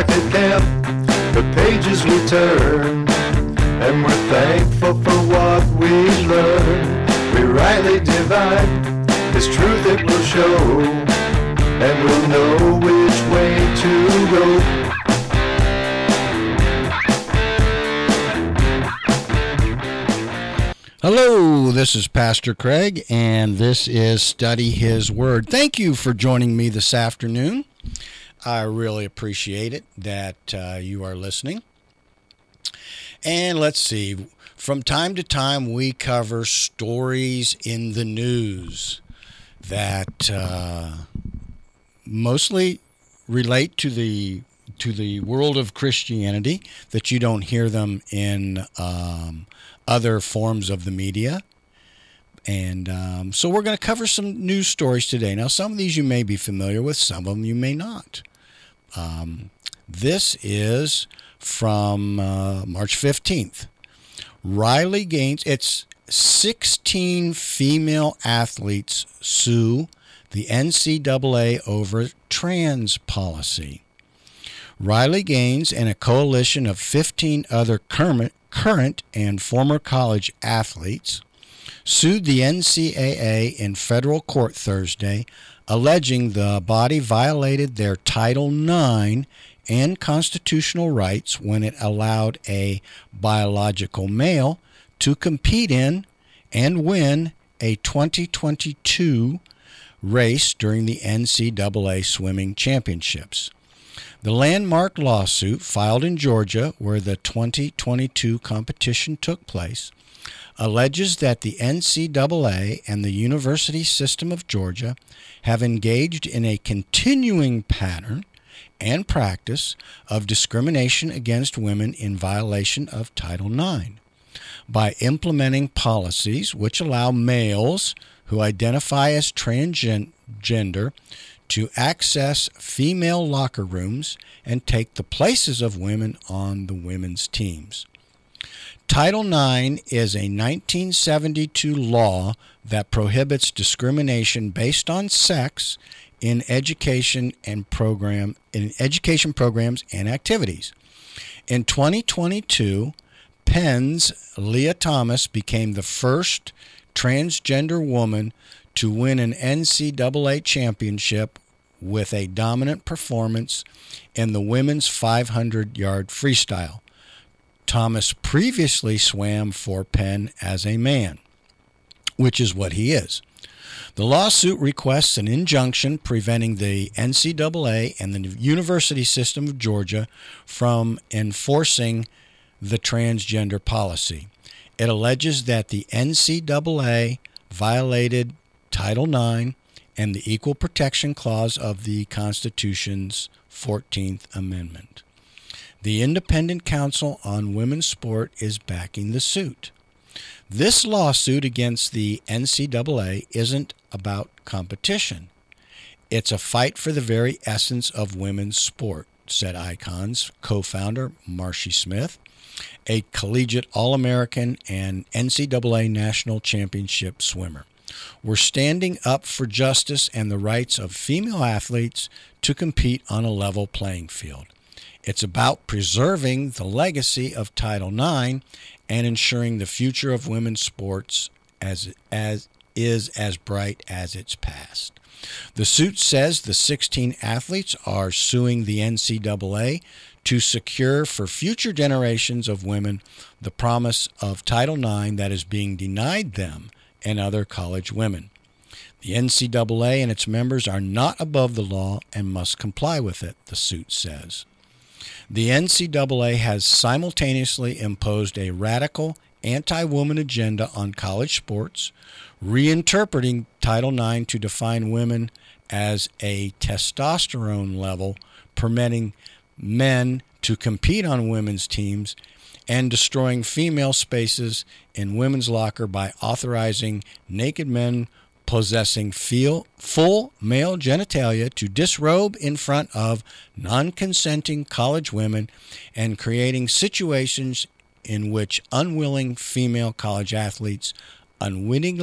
market cap, the pages we turn, and we're thankful for what we learn. We rightly divide His truth, it will show, and we'll know which way to go. Hello, this is Pastor Craig, and this is Study His Word. Thank you for joining me this afternoon. I really appreciate it that you are listening. And let's see, from time to time we cover stories in the news that mostly relate to the world of Christianity, that you don't hear them in other forms of the media. And so we're going to cover some news stories today. Now, some of these you may be familiar with, some of them you may not. This is from March 15th. Riley Gaines, it's 16 female athletes sue the NCAA over trans policy. Riley Gaines and a coalition of 15 other current and former college athletes sued the NCAA in federal court Thursday, alleging the body violated their Title IX and constitutional rights when it allowed a biological male to compete in and win a 2022 race during the NCAA swimming championships. The landmark lawsuit, filed in Georgia, where the 2022 competition took place, alleges that the NCAA and the University System of Georgia have engaged in a continuing pattern and practice of discrimination against women in violation of Title IX by implementing policies which allow males who identify as transgender to access female locker rooms and take the places of women on the women's teams. Title IX is a 1972 law that prohibits discrimination based on sex in education programs and activities. In 2022, Penn's Leah Thomas became the first transgender woman to win an NCAA championship with a dominant performance in the women's 500-yard freestyle. Thomas previously swam for Penn as a man, which is what he is. The lawsuit requests an injunction preventing the NCAA and the University System of Georgia from enforcing the transgender policy. It alleges that the NCAA violated Title IX and the Equal Protection Clause of the Constitution's 14th Amendment. The Independent Council on Women's Sport is backing the suit. This lawsuit against the NCAA isn't about competition. It's a fight for the very essence of women's sport, said Icon's co-founder Marcy Smith, a collegiate All-American and NCAA National Championship swimmer. We're standing up for justice and the rights of female athletes to compete on a level playing field. It's about preserving the legacy of Title IX and ensuring the future of women's sports is as bright as its past. The suit says the 16 athletes are suing the NCAA to secure for future generations of women the promise of Title IX that is being denied them and other college women. The NCAA and its members are not above the law and must comply with it, the suit says. The NCAA has simultaneously imposed a radical anti-woman agenda on college sports, reinterpreting Title IX to define women as a testosterone level, permitting men to compete on women's teams, and destroying female spaces in women's locker by authorizing naked men possessing full male genitalia to disrobe in front of non-consenting college women and creating situations in which unwilling female college athletes unwittingly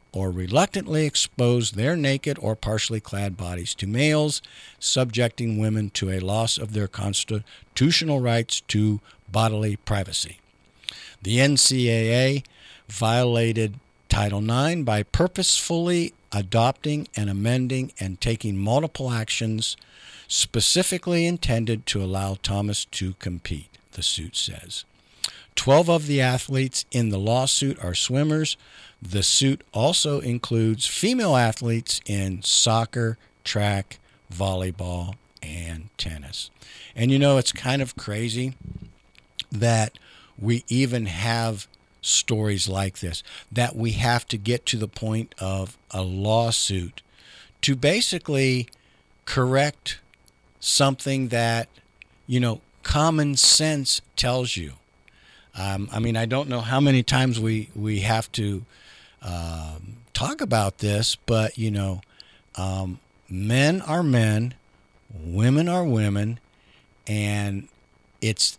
or reluctantly expose their naked or partially clad bodies to males, subjecting women to a loss of their constitutional rights to bodily privacy. The NCAA violated Title IX by purposefully adopting and amending and taking multiple actions specifically intended to allow Thomas to compete, the suit says. 12 of the athletes in the lawsuit are swimmers. The suit also includes female athletes in soccer, track, volleyball, and tennis. And you know, it's kind of crazy that we even have stories like this, that we have to get to the point of a lawsuit to basically correct something that, you know, common sense tells you. I mean, I don't know how many times we have to talk about this, but, you know, men are men, women are women, and it's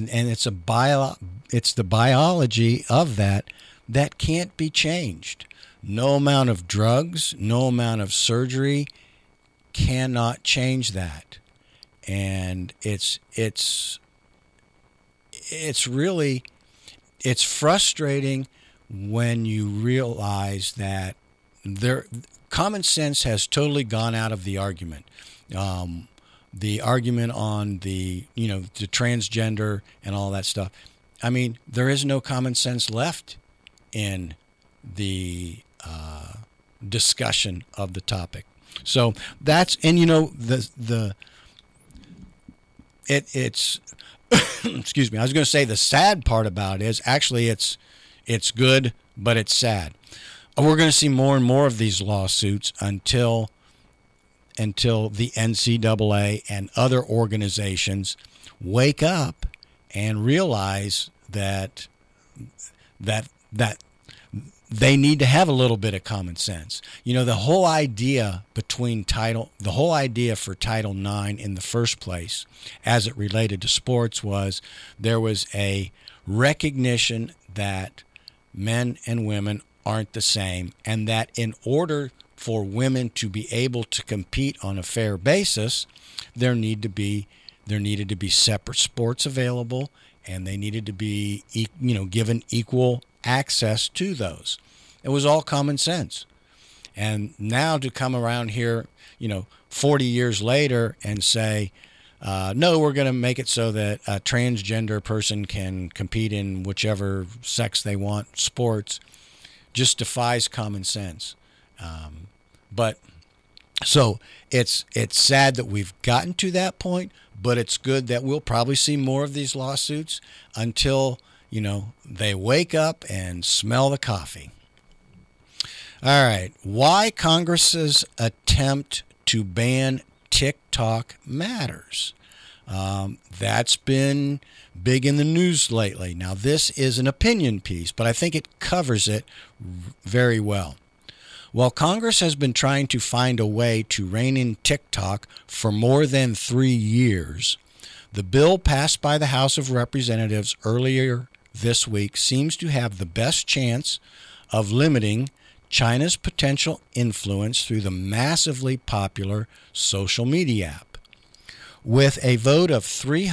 the biology of that can't be changed. No amount of drugs, no amount of surgery cannot change that. And it's really, it's frustrating when you realize that common sense has totally gone out of the argument. The argument on the transgender and all that stuff. I mean, there is no common sense left in the discussion of the topic. So that's, and you know, it's excuse me. I was going to say the sad part about it is actually it's good, but it's sad. We're going to see more and more of these lawsuits until the NCAA and other organizations wake up and realize that they need to have a little bit of common sense. You know, the whole idea for Title IX in the first place, as it related to sports, was there was a recognition that men and women aren't the same, and that in order for women to be able to compete on a fair basis, there needed to be separate sports available, and they needed to be, given equal access to those. It was all common sense. And now to come around here, 40 years later and say, no, we're going to make it so that a transgender person can compete in whichever sex they want sports, just defies common sense. But so it's sad that we've gotten to that point, but it's good that we'll probably see more of these lawsuits until, they wake up and smell the coffee. All right. Why Congress's attempt to ban TikTok matters. That's been big in the news lately. Now, this is an opinion piece, but I think it covers it very well. While Congress has been trying to find a way to rein in TikTok for more than 3 years, the bill passed by the House of Representatives earlier this week seems to have the best chance of limiting China's potential influence through the massively popular social media app. With a vote of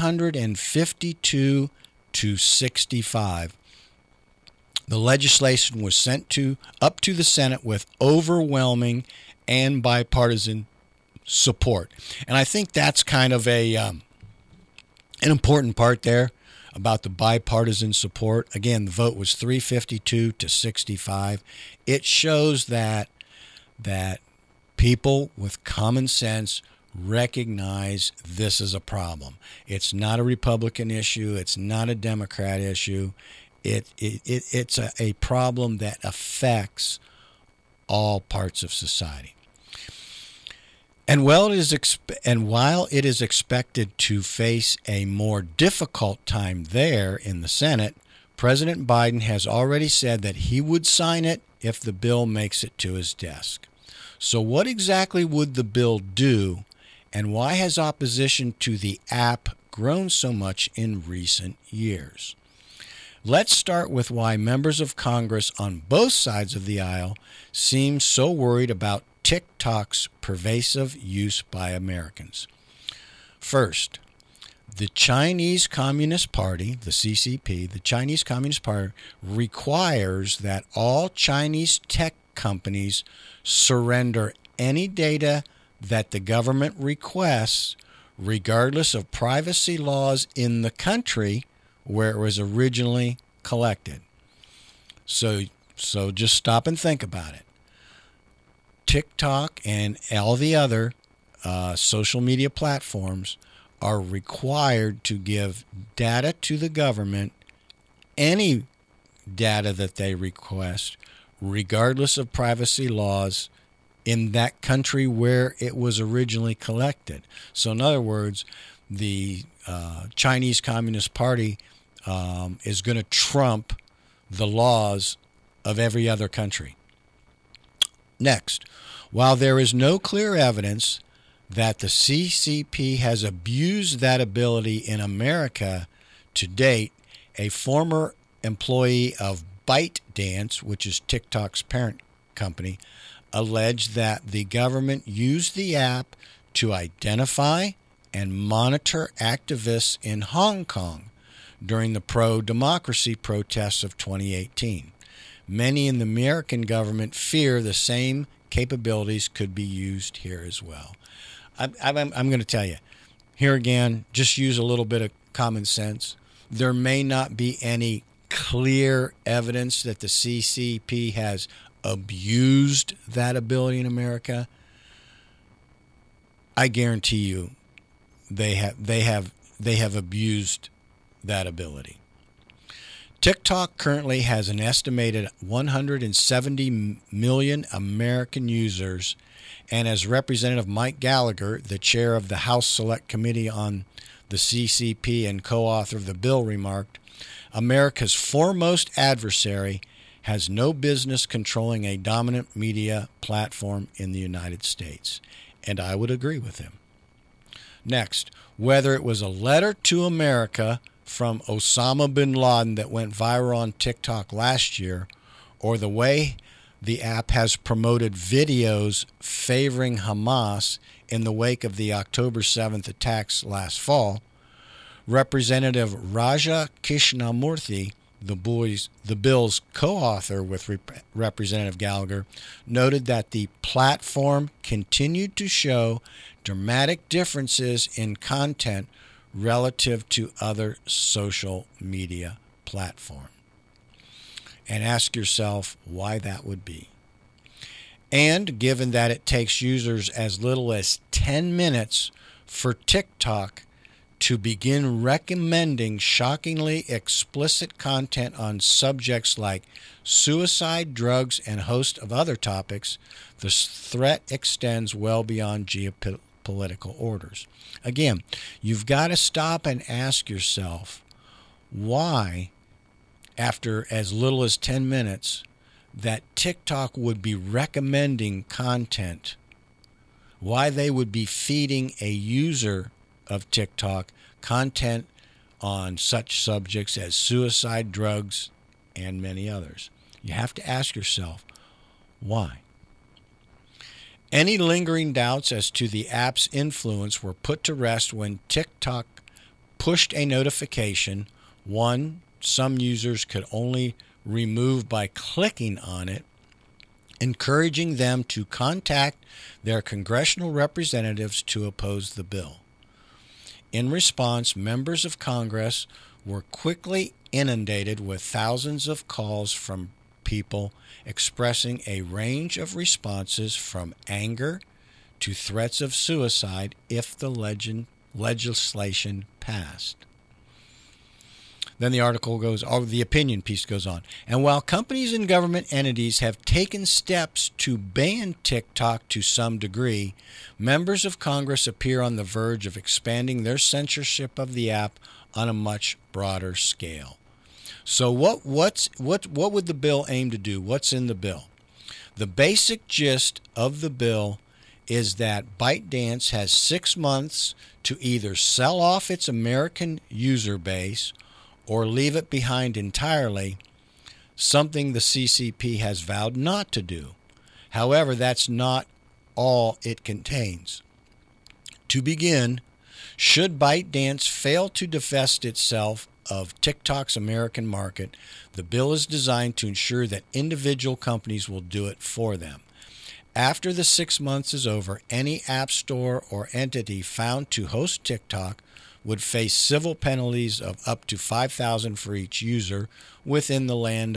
352 to 65, the legislation was sent up to the Senate with overwhelming and bipartisan support. And I think that's kind of an important part there about the bipartisan support. Again, the vote was 352 to 65. It shows that people with common sense recognize this is a problem. It's not a Republican issue. It's not a Democrat issue. It's a problem that affects all parts of society. And while it is expected to face a more difficult time there in the Senate, President Biden has already said that he would sign it if the bill makes it to his desk. So what exactly would the bill do, and why has opposition to the app grown so much in recent years? Let's start with why members of Congress on both sides of the aisle seem so worried about TikTok's pervasive use by Americans. First, the Chinese Communist Party, the CCP, the Chinese Communist Party requires that all Chinese tech companies surrender any data that the government requests, regardless of privacy laws in the country where it was originally collected. So just stop and think about it. TikTok and all the other social media platforms are required to give data to the government, any data that they request, regardless of privacy laws in that country where it was originally collected. So in other words, the Chinese Communist Party is going to trump the laws of every other country. Next, while there is no clear evidence that the CCP has abused that ability in America to date, a former employee of ByteDance, which is TikTok's parent company, alleged that the government used the app to identify and monitor activists in Hong Kong during the pro-democracy protests of 2018. Many in the American government fear the same capabilities could be used here as well. I'm going to tell you, here again, just use a little bit of common sense. There may not be any clear evidence that the CCP has abused that ability in America. I guarantee you they have abused that ability. TikTok currently has an estimated 170 million American users, and as Representative Mike Gallagher, the chair of the House Select Committee on the CCP and co-author of the bill, remarked, America's foremost adversary has no business controlling a dominant media platform in the United States. And I would agree with him. Next, whether it was a letter to America from Osama bin Laden that went viral on TikTok last year, or the way the app has promoted videos favoring Hamas in the wake of the October 7th attacks last fall, Representative Raja Krishnamurthy, the bill's co-author with Representative Gallagher, noted that the platform continued to show dramatic differences in content relative to other social media platforms. And ask yourself why that would be. And given that it takes users as little as 10 minutes for TikTok to begin recommending shockingly explicit content on subjects like suicide, drugs, and a host of other topics, the threat extends well beyond geopolitical orders. Again, you've got to stop and ask yourself why, after as little as 10 minutes, that TikTok would be recommending content, why they would be feeding a user of TikTok content on such subjects as suicide, drugs, and many others. You have to ask yourself, why? Any lingering doubts as to the app's influence were put to rest when TikTok pushed a notification. One, some users could only remove by clicking on it, encouraging them to contact their congressional representatives to oppose the bill. In response, members of Congress were quickly inundated with thousands of calls from people expressing a range of responses from anger to threats of suicide if the legislation passed. Then the article goes, or the opinion piece goes on. And while companies and government entities have taken steps to ban TikTok to some degree, members of Congress appear on the verge of expanding their censorship of the app on a much broader scale. So what would the bill aim to do? What's in the bill? The basic gist of the bill is that ByteDance has 6 months to either sell off its American user base or leave it behind entirely, something the CCP has vowed not to do. However, that's not all it contains. To begin, should ByteDance fail to divest itself of TikTok's American market, the bill is designed to ensure that individual companies will do it for them. After the 6 months is over, any app store or entity found to host TikTok would face civil penalties of up to $5,000 for each user within the land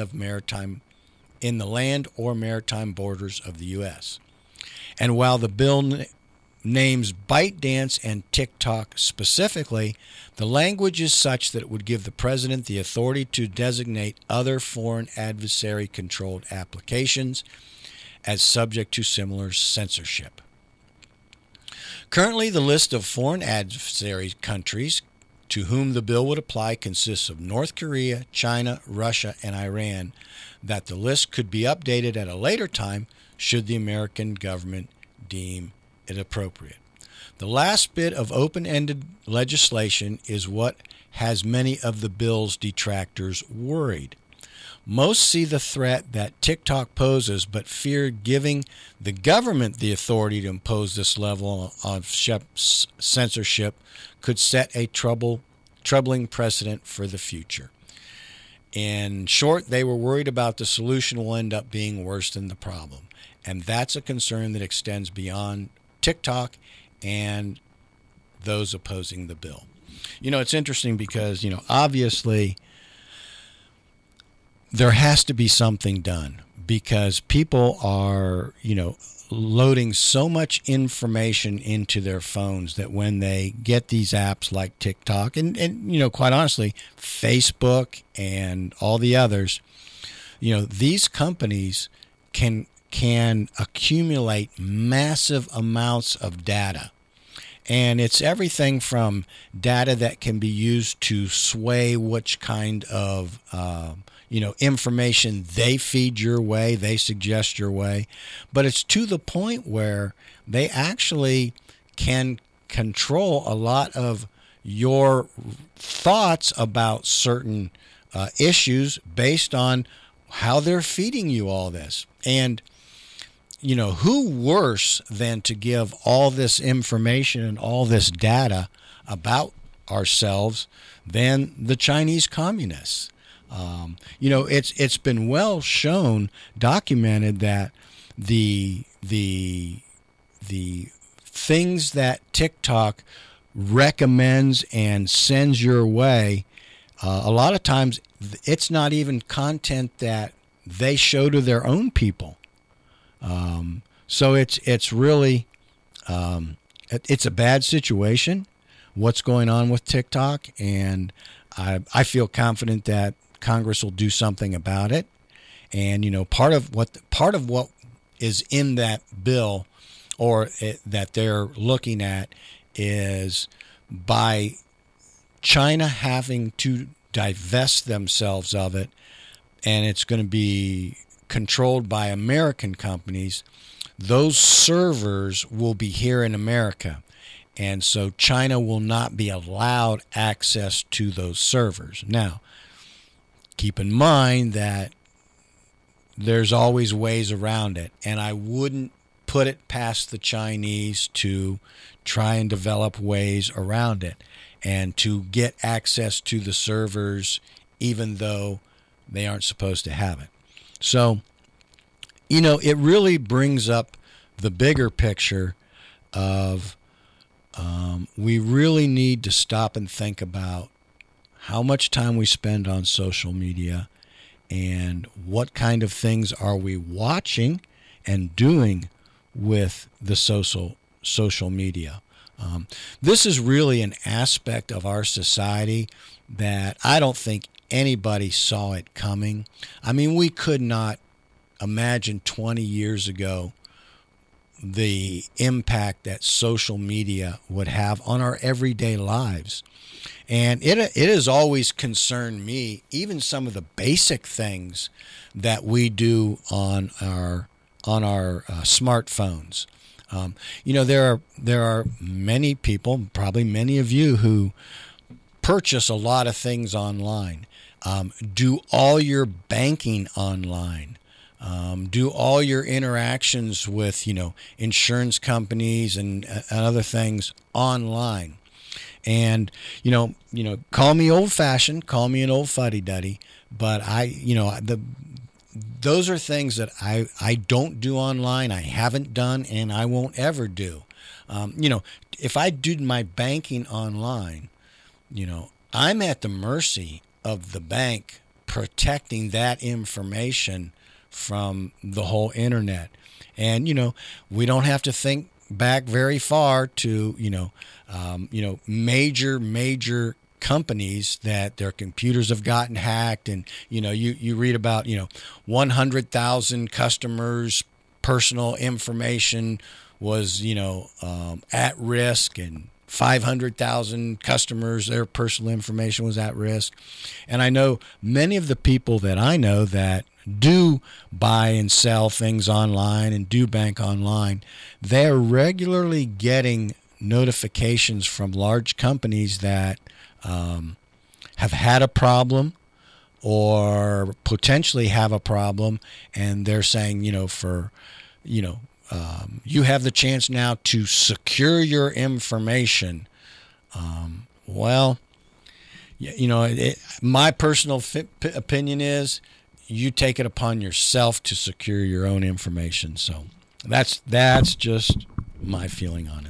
or maritime borders of the U.S. And while the bill names ByteDance and TikTok specifically, the language is such that it would give the president the authority to designate other foreign adversary-controlled applications as subject to similar censorship. Currently, the list of foreign adversary countries to whom the bill would apply consists of North Korea, China, Russia, and Iran. That the list could be updated at a later time should the American government deem it appropriate. The last bit of open-ended legislation is what has many of the bill's detractors worried. Most see the threat that TikTok poses, but fear giving the government the authority to impose this level of censorship could set a troubling precedent for the future. In short, they were worried about the solution will end up being worse than the problem. And that's a concern that extends beyond TikTok and those opposing the bill. It's interesting because, obviously there has to be something done because people are, loading so much information into their phones that when they get these apps like TikTok and quite honestly, Facebook and all the others, these companies can accumulate massive amounts of data. And it's everything from data that can be used to sway which kind of information they feed your way, they suggest your way. But it's to the point where they actually can control a lot of your thoughts about certain issues based on how they're feeding you all this. And who worse than to give all this information and all this data about ourselves than the Chinese communists? It's been well shown, documented that the things that TikTok recommends and sends your way, a lot of times it's not even content that they show to their own people. So it's really it's a bad situation, what's going on with TikTok, and I feel confident that Congress will do something about it. And part of what is in that bill, or that they're looking at, is by China having to divest themselves of it, and it's going to be controlled by American companies, those servers will be here in America. And so China will not be allowed access to those servers. Now, keep in mind that there's always ways around it, and I wouldn't put it past the Chinese to try and develop ways around it and to get access to the servers even though they aren't supposed to have it. So, it really brings up the bigger picture of we really need to stop and think about how much time we spend on social media and what kind of things are we watching and doing with the social media. This is really an aspect of our society that I don't think anybody saw it coming. I mean, we could not imagine 20 years ago the impact that social media would have on our everyday lives. And it has always concerned me, even some of the basic things that we do on our smartphones. There are many people, probably many of you, who purchase a lot of things online. Do all your banking online. Do all your interactions with, insurance companies and other things online. And, call me old-fashioned, call me an old fuddy-duddy, but those are things that I don't do online, I haven't done, and I won't ever do. If I do my banking online, I'm at the mercy of the bank protecting that information from the whole internet. And, we don't have to think back very far to, major companies that their computers have gotten hacked. And, you read about, 100,000 customers' personal information was, at risk, and 500,000 customers, their personal information was at risk. And I know many of the people that I know that do buy and sell things online and do bank online, they're regularly getting notifications from large companies that have had a problem or potentially have a problem, and they're saying, you have the chance now to secure your information. My personal opinion is you take it upon yourself to secure your own information. So that's just my feeling on it.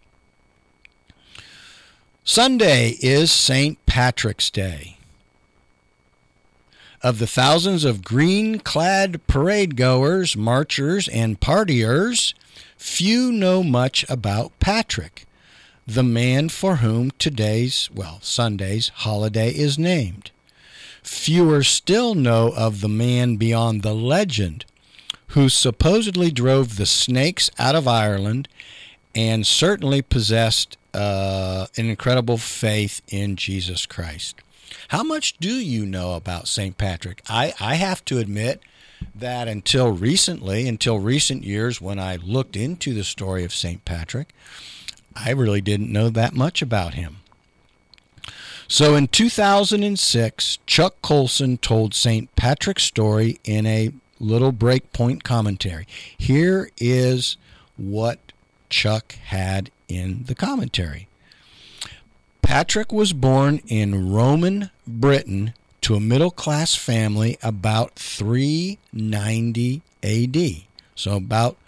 Sunday is St. Patrick's Day. Of the thousands of green-clad parade-goers, marchers, and partiers, few know much about Patrick, the man for whom Sunday's holiday is named. Fewer still know of the man beyond the legend, who supposedly drove the snakes out of Ireland and certainly possessed an incredible faith in Jesus Christ. How much do you know about St. Patrick? I have to admit that until recent years, when I looked into the story of St. Patrick, I really didn't know that much about him. So in 2006, Chuck Colson told St. Patrick's story in a little breakpoint commentary. Here is what Chuck had in the commentary. Patrick was born in Roman Britain to a middle-class family about 390 A.D., so about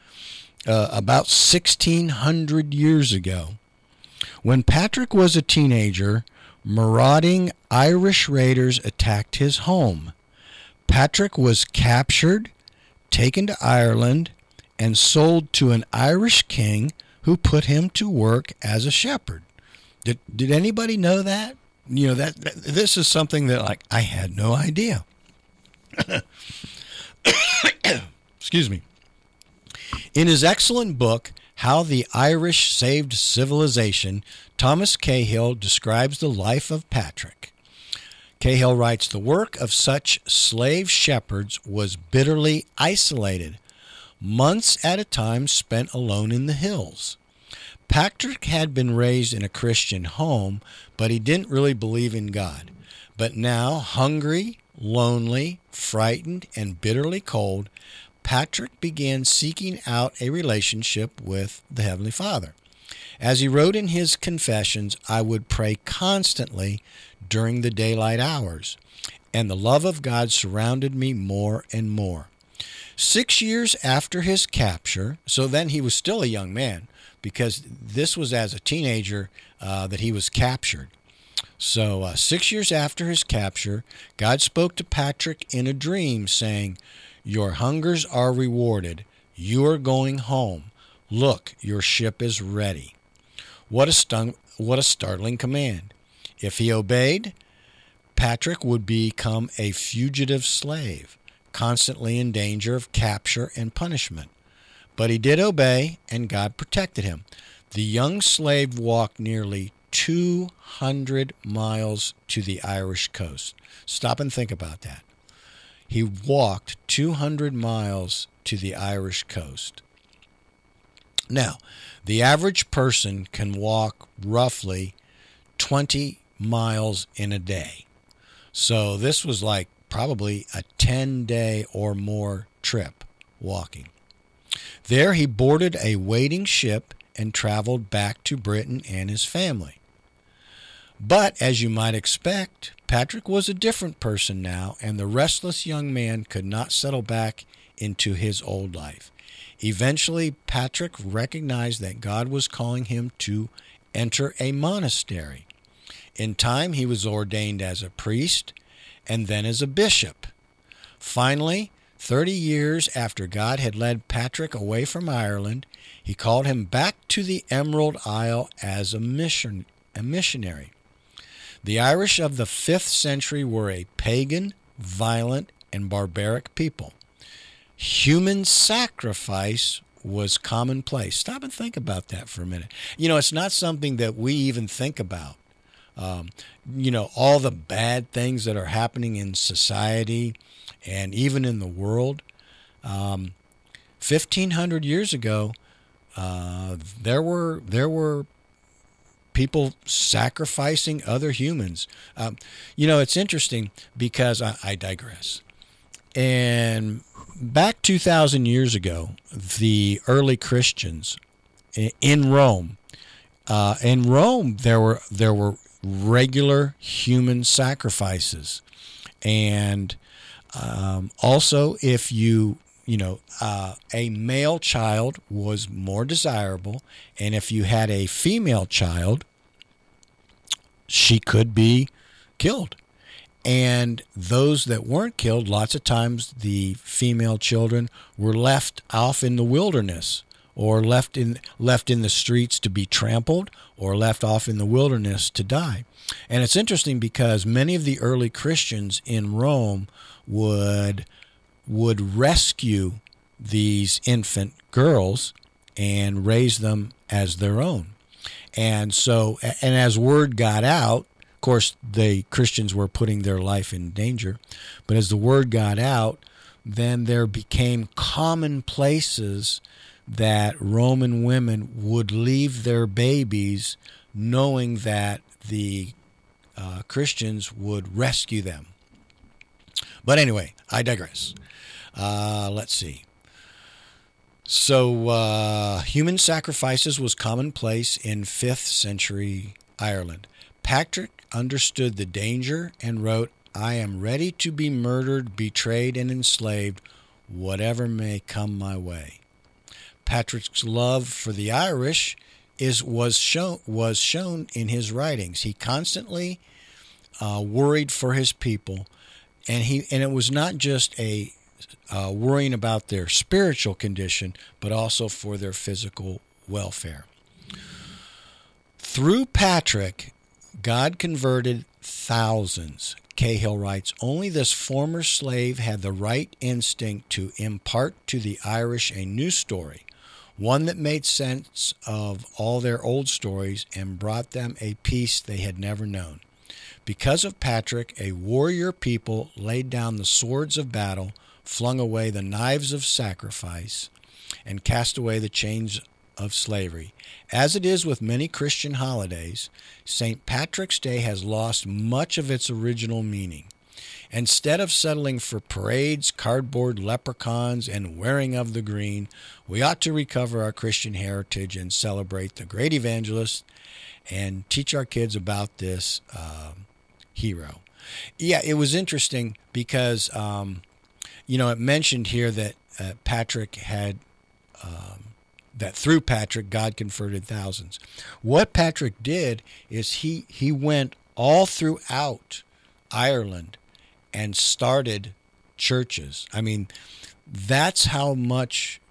1,600 years ago. When Patrick was a teenager, marauding Irish raiders attacked his home. Patrick was captured, taken to Ireland, and sold to an Irish king who put him to work as a shepherd. Did anybody know that? That this is something that I had no idea. Excuse me. In his excellent book, How the Irish Saved Civilization, Thomas Cahill describes the life of Patrick. Cahill writes, the work of such slave shepherds was bitterly isolated, months at a time spent alone in the hills. Patrick had been raised in a Christian home, but he didn't really believe in God. But now, hungry, lonely, frightened, and bitterly cold, Patrick began seeking out a relationship with the Heavenly Father. As he wrote in his Confessions, I would pray constantly during the daylight hours, and the love of God surrounded me more and more. 6 years after his capture, so then he was still a young man, because this was as a teenager that he was captured. So 6 years after his capture, God spoke to Patrick in a dream, saying, your hungers are rewarded. You are going home. Look, your ship is ready. What a startling command. If he obeyed, Patrick would become a fugitive slave, constantly in danger of capture and punishment. But he did obey, and God protected him. The young slave walked nearly 200 miles to the Irish coast. Stop and think about that. He walked 200 miles to the Irish coast. Now, the average person can walk roughly 20 miles in a day. So this was like probably a 10-day or more trip walking. There he boarded a waiting ship and traveled back to Britain and his family. But as you might expect, Patrick was a different person now, and the restless young man could not settle back into his old life. Eventually, Patrick recognized that God was calling him to enter a monastery. In time, he was ordained as a priest and then as a bishop. Finally, 30 years after God had led Patrick away from Ireland, he called him back to the Emerald Isle as a missionary. The Irish of the 5th century were a pagan, violent, and barbaric people. Human sacrifice was commonplace. Stop and think about that for a minute. It's not something that we even think about. All the bad things that are happening in society and even in the world. 1,500 years ago, there were people sacrificing other humans. It's interesting because I digress. And back 2,000 years ago, the early Christians in Rome, there were regular human sacrifices, and also if a male child was more desirable, and if you had a female child, she could be killed. And those that weren't killed, lots of times the female children were left off in the wilderness, or left in the streets to be trampled, or left off in the wilderness to die. And it's interesting because many of the early Christians in Rome would rescue these infant girls and raise them as their own. And as word got out, of course, the Christians were putting their life in danger, but as the word got out, then there became commonplaces that Roman women would leave their babies knowing that the Christians would rescue them. But anyway, I digress. Let's see. So human sacrifices was commonplace in 5th century Ireland. Patrick understood the danger and wrote, "I am ready to be murdered, betrayed, and enslaved, whatever may come my way." Patrick's love for the Irish was shown in his writings. He constantly worried for his people, and it was not just a worrying about their spiritual condition, but also for their physical welfare. Through Patrick, God converted thousands. Cahill writes, "Only this former slave had the right instinct to impart to the Irish a new story, one that made sense of all their old stories and brought them a peace they had never known. Because of Patrick, a warrior people laid down the swords of battle, flung away the knives of sacrifice, and cast away the chains of slavery. As it is with many Christian holidays, St. Patrick's Day has lost much of its original meaning. Instead of settling for parades, cardboard leprechauns, and wearing of the green, we ought to recover our Christian heritage and celebrate the great evangelist and teach our kids about this hero." Yeah, it was interesting because, it mentioned here that Patrick had, that through Patrick, God converted thousands. What Patrick did is he went all throughout Ireland and started churches. I mean, that's how much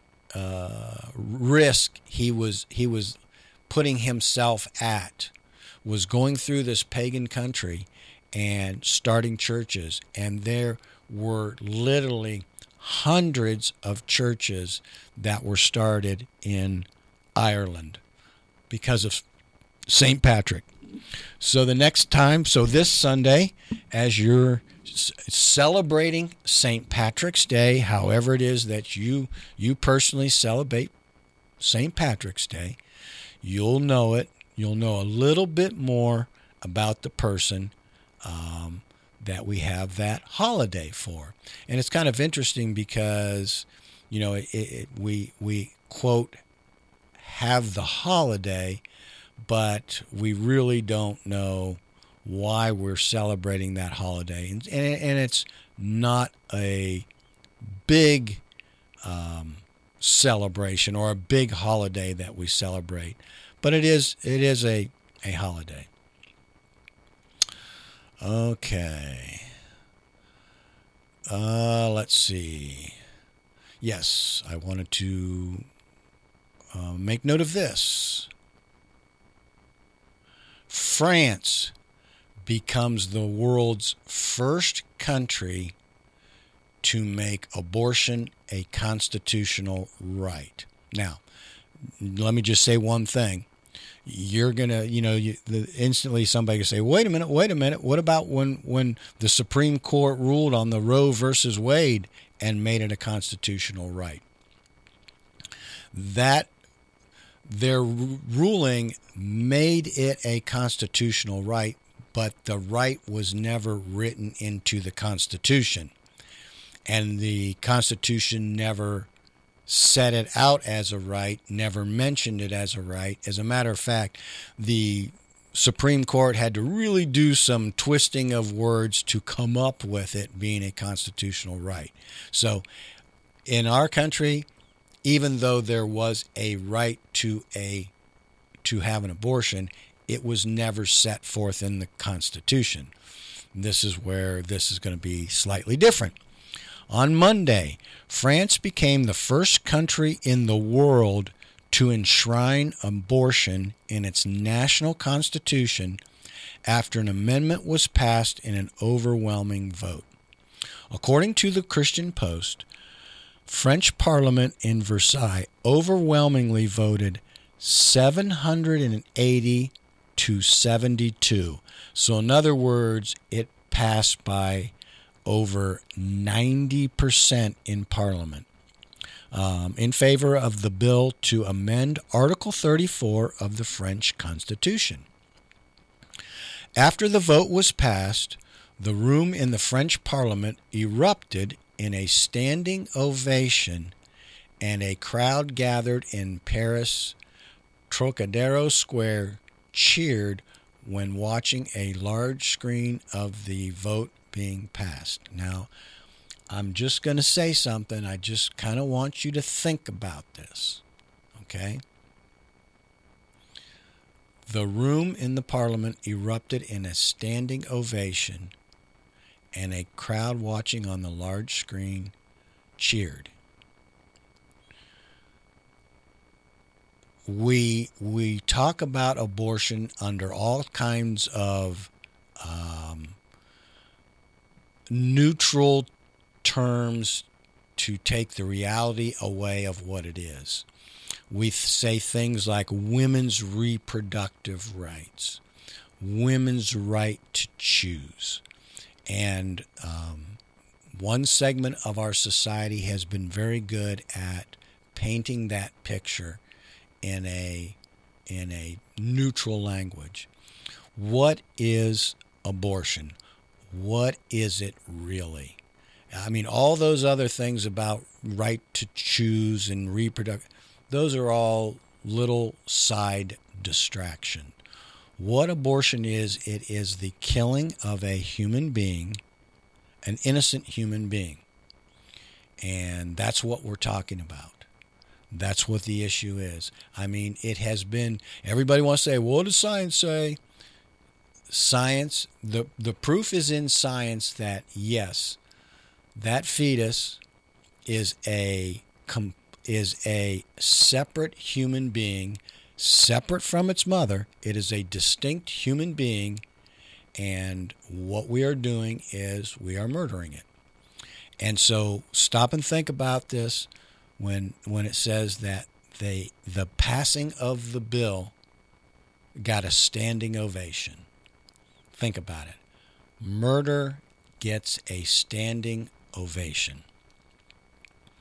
risk he was putting himself at, was going through this pagan country and starting churches. And there were literally hundreds of churches that were started in Ireland because of St. Patrick. So this Sunday, as you're celebrating St. Patrick's Day, however it is that you personally celebrate St. Patrick's Day, you'll know it. You'll know a little bit more about the person that we have that holiday for. And it's kind of interesting because, we quote, have the holiday, but we really don't know why we're celebrating that holiday. And it's not a big celebration or a big holiday that we celebrate, but it is a holiday. Okay. Let's see. Yes, I wanted to make note of this. France becomes the world's first country to make abortion a constitutional right. Now, let me just say one thing. You're going to, instantly somebody can say, wait a minute. What about when the Supreme Court ruled on the Roe versus Wade and made it a constitutional right? That their ruling made it a constitutional right, but the right was never written into the Constitution. And the Constitution never set it out as a right, never mentioned it as a right. As a matter of fact, the Supreme Court had to really do some twisting of words to come up with it being a constitutional right. So in our country, even though there was a right to have an abortion, it was never set forth in the Constitution. This is where this is going to be slightly different. On Monday, France became the first country in the world to enshrine abortion in its national constitution after an amendment was passed in an overwhelming vote. According to the Christian Post, French Parliament in Versailles overwhelmingly voted 780 to 72. So in other words, it passed by over 90% in Parliament in favor of the bill to amend Article 34 of the French Constitution. After the vote was passed, the room in the French Parliament erupted in a standing ovation, and a crowd gathered in Paris' Trocadero Square cheered when watching a large screen of the vote being passed. Now, I'm just going to say something. I just kind of want you to think about this, okay? The room in the Parliament erupted in a standing ovation, and a crowd watching on the large screen cheered. We talk about abortion under all kinds of neutral terms to take the reality away of what it is. We say things like women's reproductive rights, women's right to choose. And one segment of our society has been very good at painting that picture in a neutral language. What is abortion? What is it really? I mean, all those other things about right to choose and reproduce, those are all little side distraction. What abortion is, it is the killing of a human being, an innocent human being. And that's what we're talking about. That's what the issue is. I mean, it has been, everybody wants to say, what does science say? Science, the proof is in science that, yes, that fetus is a separate human being, separate from its mother. It is a distinct human being, and what we are doing is we are murdering it. And so stop and think about this when it says that the passing of the bill got a standing ovation. Think about it. Murder gets a standing ovation.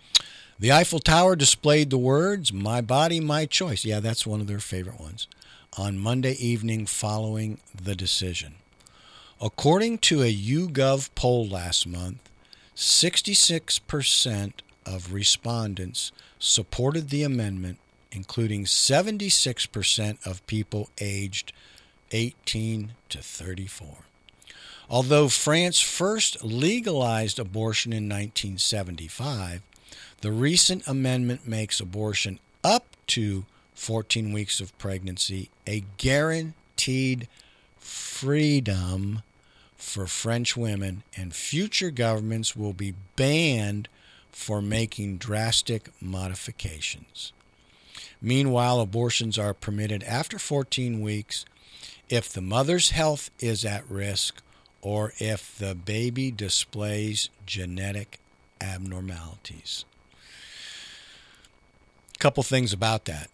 The Eiffel Tower displayed the words, "My body, my choice." Yeah, that's one of their favorite ones. on Monday evening following the decision. According to a YouGov poll last month, 66% of respondents supported the amendment, including 76% of people aged 18 to 34. Although France first legalized abortion in 1975, the recent amendment makes abortion up to 14 weeks of pregnancy a guaranteed freedom for French women, and future governments will be banned for making drastic modifications. Meanwhile, abortions are permitted after 14 weeks if the mother's health is at risk or if the baby displays genetic abnormalities. A couple things about that.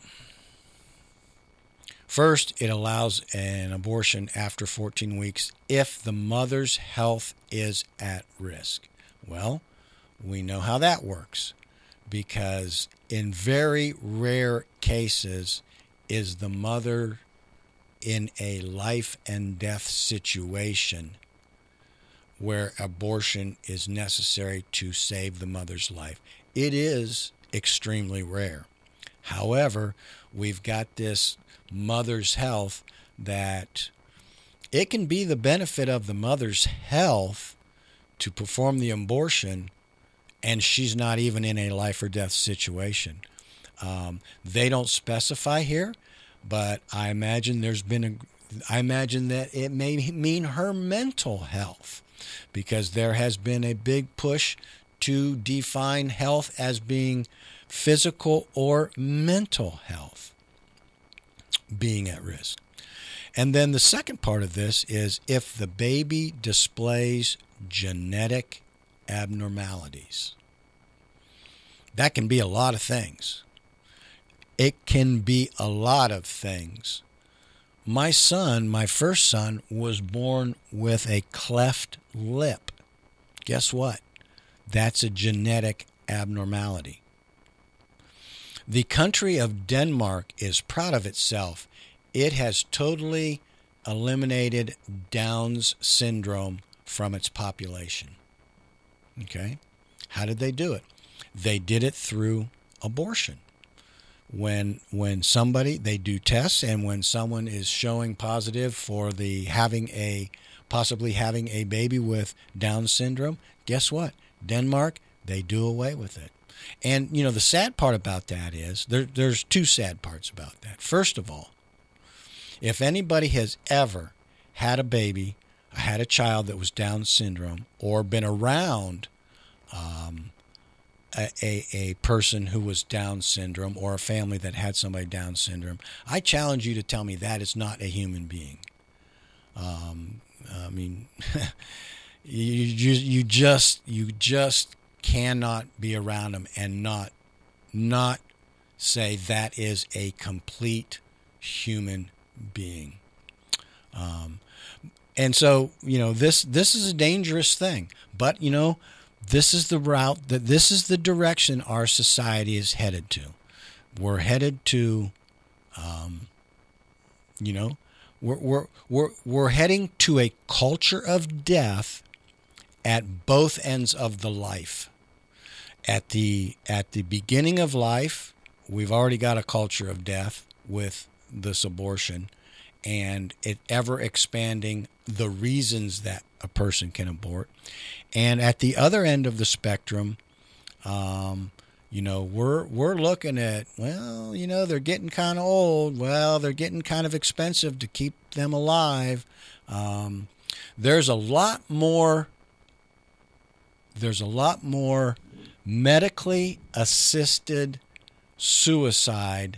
First, it allows an abortion after 14 weeks if the mother's health is at risk. Well, we know how that works, because in very rare cases is the mother in a life and death situation where abortion is necessary to save the mother's life. It is extremely rare. However, we've got this mother's health that it can be the benefit of the mother's health to perform the abortion, and she's not even in a life or death situation. They don't specify here, but I imagine I imagine that it may mean her mental health, because there has been a big push to define health as being physical or mental health being at risk. And then the second part of this is if the baby displays genetic abnormalities. That can be a lot of things. It can be a lot of things. My first son, was born with a cleft lip. Guess what? That's a genetic abnormality. The country of Denmark is proud of itself. It has totally eliminated Down's syndrome from its population. Okay? How did they do it? They did it through abortion. When somebody, they do tests, and when someone is showing positive for possibly having a baby with Down syndrome, guess what? Denmark, they do away with it. And, the sad part about that is, there's two sad parts about that. First of all, if anybody has ever had a baby, had a child that was Down syndrome, or been around a person who was Down syndrome, or a family that had somebody Down syndrome, I challenge you to tell me that is not a human being. you just cannot be around them and not say that is a complete human being. And so, this is a dangerous thing, but this is the route, this is the direction our society is headed to. We're headed to, we're heading to a culture of death at both ends of the life. At the beginning of life, we've already got a culture of death with this abortion, and it ever expanding the reasons that a person can abort. And at the other end of the spectrum, we're looking at, they're getting kind of old. Well, they're getting kind of expensive to keep them alive. There's a lot more medically assisted suicide,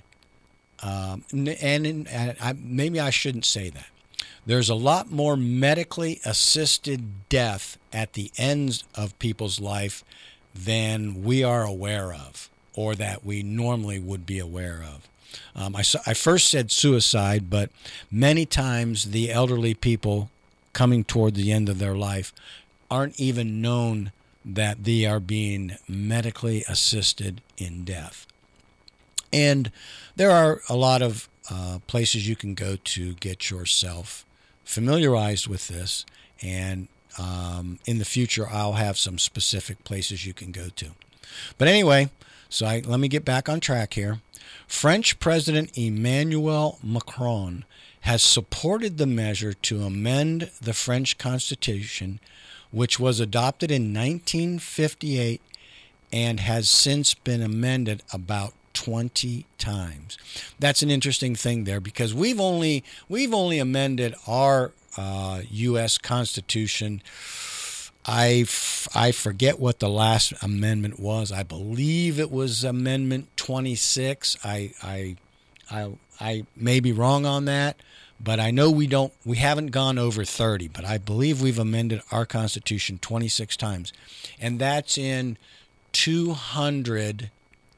maybe I shouldn't say that. There's a lot more medically assisted death at the ends of people's life than we are aware of, or that we normally would be aware of. I first said suicide, but many times the elderly people coming toward the end of their life aren't even known that they are being medically assisted in death. And there are a lot of places you can go to get yourself familiarized with this. And in the future, I'll have some specific places you can go to. But anyway, let me get back on track here. French President Emmanuel Macron has supported the measure to amend the French Constitution, which was adopted in 1958 and has since been amended about 20 times. That's an interesting thing there, because we've only amended our U.S. Constitution. I forget what the last amendment was. I believe it was Amendment 26. I may be wrong on that, but I know we haven't gone over 30, but I believe we've amended our Constitution 26 times. And that's in 200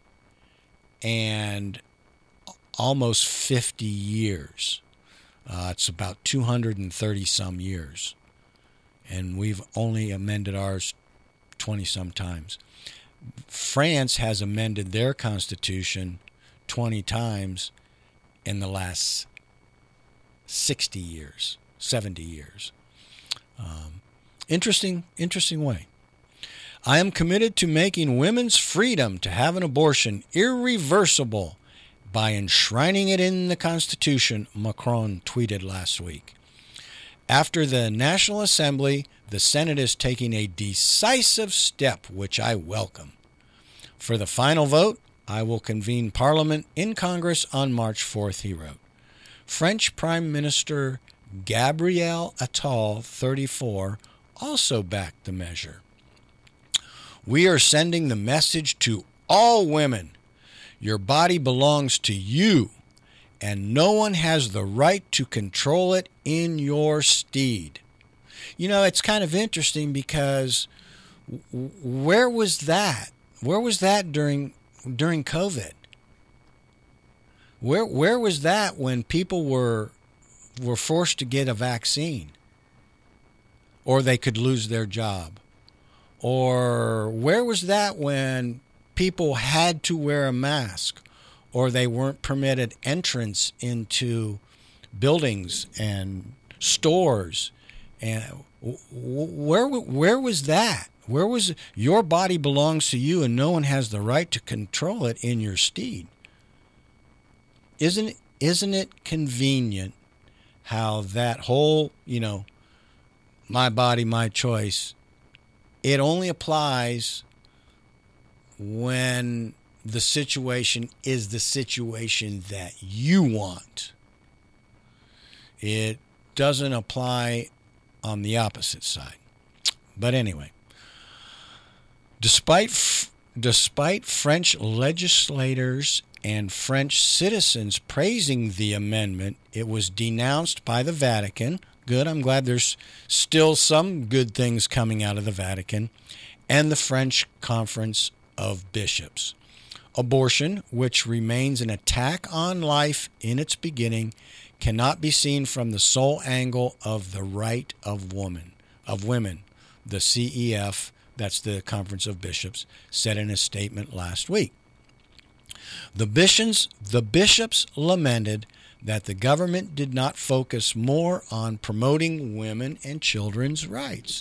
and almost 50 years. It's about 230 some years. And we've only amended ours 20 some times. France has amended their Constitution 20 times in the last 60 years, 70 years. Interesting way. I am committed to making women's freedom to have an abortion irreversible by enshrining it in the Constitution, Macron tweeted last week. After the National Assembly, the Senate is taking a decisive step, which I welcome. For the final vote, I will convene Parliament in Congress on March 4th, he wrote. French Prime Minister Gabriel Attal, 34, also backed the measure. We are sending the message to all women. Your body belongs to you, and no one has the right to control it in your stead. You know, it's kind of interesting because where was that? Where was that during COVID? Where was that when people were forced to get a vaccine, or they could lose their job? Or where was that when people had to wear a mask, or they weren't permitted entrance into buildings and stores? And where was that? Where was your body belongs to you, and no one has the right to control it in your stead? Isn't it convenient how that whole, my body, my choice, it only applies when the situation is the situation that you want. It doesn't apply on the opposite side. But anyway, despite French legislators and French citizens praising the amendment, it was denounced by the Vatican. Good, I'm glad there's still some good things coming out of the Vatican, and the French Conference of Bishops. Abortion, which remains an attack on life in its beginning, cannot be seen from the sole angle of the right of women. The CEF, that's the Conference of Bishops, said in a statement last week. The bishops lamented that the government did not focus more on promoting women and children's rights.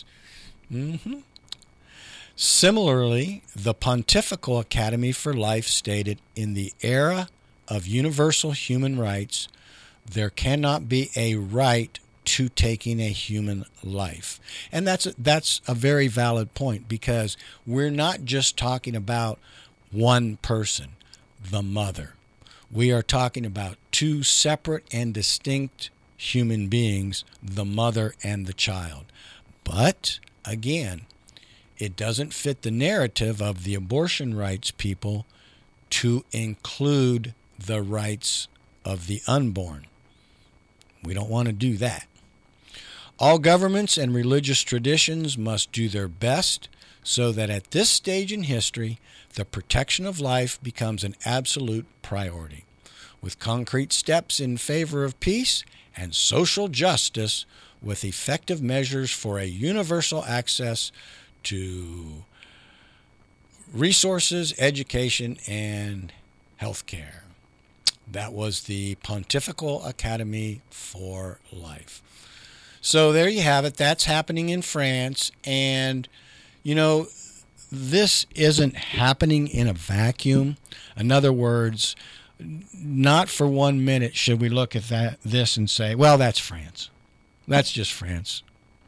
Similarly, the Pontifical Academy for Life stated, in the era of universal human rights, there cannot be a right to taking a human life. And that's a very valid point, because we're not just talking about one person, the mother. We are talking about two separate and distinct human beings, the mother and the child. But, again, it doesn't fit the narrative of the abortion rights people to include the rights of the unborn. We don't want to do that. All governments and religious traditions must do their best so that at this stage in history, the protection of life becomes an absolute priority, with concrete steps in favor of peace and social justice, with effective measures for a universal access to resources, education, and health care. That was the Pontifical Academy for Life. So there you have it. That's happening in France. And, you know, this isn't happening in a vacuum. In other words, not for 1 minute should we look at this and say, well, that's France. That's just France.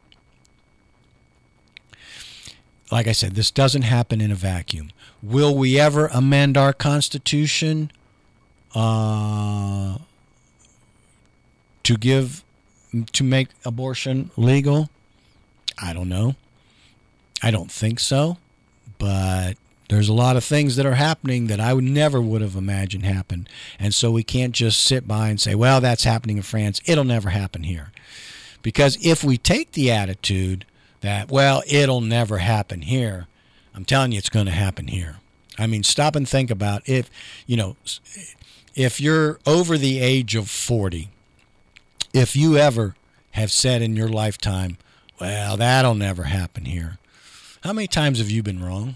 Like I said, this doesn't happen in a vacuum. Will we ever amend our Constitution to make abortion legal? I don't know. I don't think so. But there's a lot of things that are happening that I never would have imagined happened. And so we can't just sit by and say, well, that's happening in France. It'll never happen here. Because if we take the attitude that, well, it'll never happen here, I'm telling you it's going to happen here. I mean, stop and think about if you're over the age of 40, if you ever have said in your lifetime, well, that'll never happen here, how many times have you been wrong?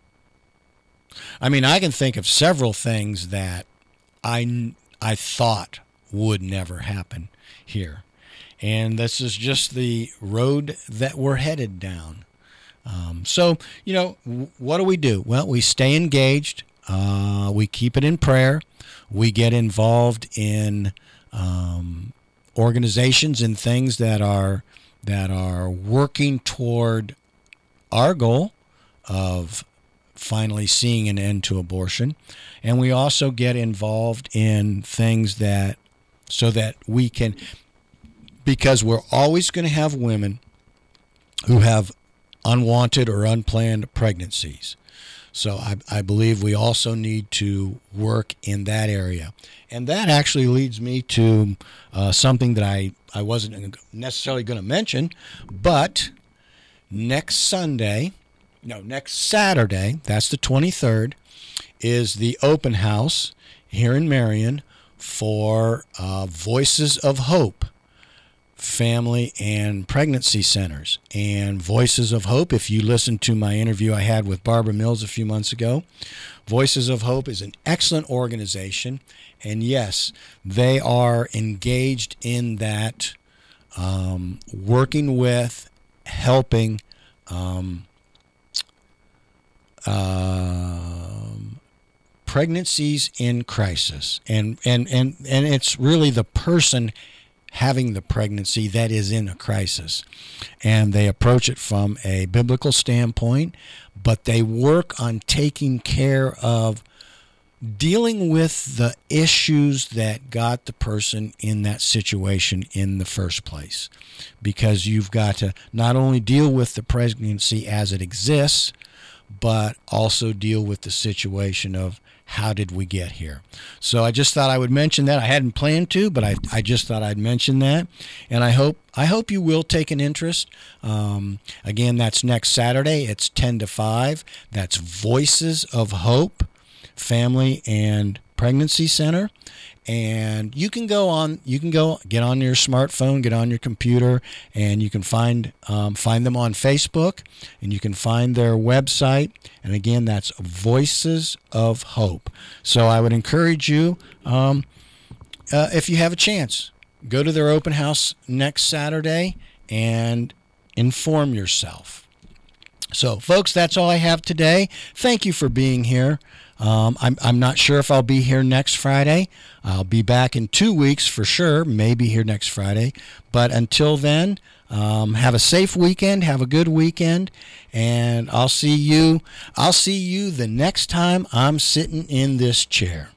I mean, I can think of several things that I thought would never happen here. And this is just the road that we're headed down. So, you know, what do? Well, we stay engaged. We keep it in prayer. We get involved in organizations and things that are working toward our goal of finally seeing an end to abortion. And we also get involved in things so that we can, because we're always going to have women who have unwanted or unplanned pregnancies. So I believe we also need to work in that area. And that actually leads me to something that I wasn't necessarily going to mention, but next Saturday, that's the 23rd, is the open house here in Marion for Voices of Hope family and pregnancy centers. And Voices of Hope, if you listened to my interview I had with Barbara Mills a few months ago, Voices of Hope is an excellent organization. And yes, they are engaged in that, working with, helping pregnancies in crisis. And it's really the person having the pregnancy that is in a crisis. And they approach it from a biblical standpoint, but they work on taking care of dealing with the issues that got the person in that situation in the first place. Because you've got to not only deal with the pregnancy as it exists, but also deal with the situation of how did we get here. So I just thought I would mention that. I hadn't planned to, but I just thought I'd mention that. And I hope you will take an interest. Again, that's next Saturday. It's 10 to 5. That's Voices of Hope Family and Pregnancy Center. And you can get on your smartphone, get on your computer, and you can find them on Facebook, and you can find their website. And again, that's Voices of Hope. So I would encourage you, if you have a chance, go to their open house next Saturday and inform yourself. So, folks, that's all I have today. Thank you for being here. I'm not sure if I'll be here next Friday. I'll be back in 2 weeks for sure, maybe here next Friday. But until then, have a safe weekend, have a good weekend, and I'll see you the next time I'm sitting in this chair.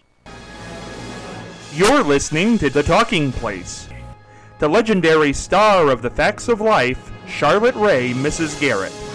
You're listening to The Talking Place. The legendary star of The Facts of Life, Charlotte Ray, Mrs. Garrett.